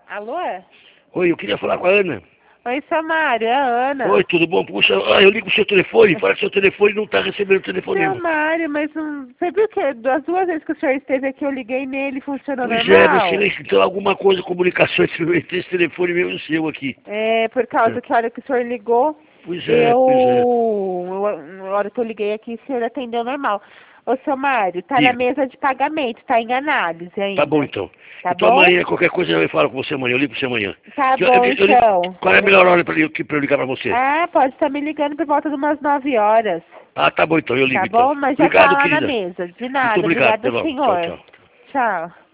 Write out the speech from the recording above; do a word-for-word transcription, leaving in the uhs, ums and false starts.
Alô? Oi, eu queria falar com a Ana. Oi, Samário, é a Ana. Oi, tudo bom? Puxa, ah, eu ligo o seu telefone, fala que seu telefone não está recebendo telefonema. Samário, mas não... Você viu que das duas vezes que o senhor esteve aqui, eu liguei nele e funcionou Pois normal? é, meu silêncio, então alguma coisa, comunicação entre esse telefone meu e o seu aqui. É, por causa É. que a hora que o senhor ligou, Pois é, eu... pois é. eu- Na hora que eu liguei aqui, o senhor atendeu normal. Ô, seu Mário, tá na Diga. mesa de pagamento, tá em análise ainda. Tá bom então. Tá Então bom? amanhã, qualquer coisa eu falo com você amanhã, eu ligo pra você amanhã. Tá Que eu- bom, eu- eu ligo- então. Qual é a melhor hora pra eu, pra eu ligar pra você? Ah, pode estar me ligando por volta de umas nove horas. Ah, tá bom então, eu ligo Tá então. bom? Mas já tá Obrigado, lá na querida. mesa. De Muito nada. obrigado, Obrigada, até logo. Tchau, senhor. tchau. Tchau.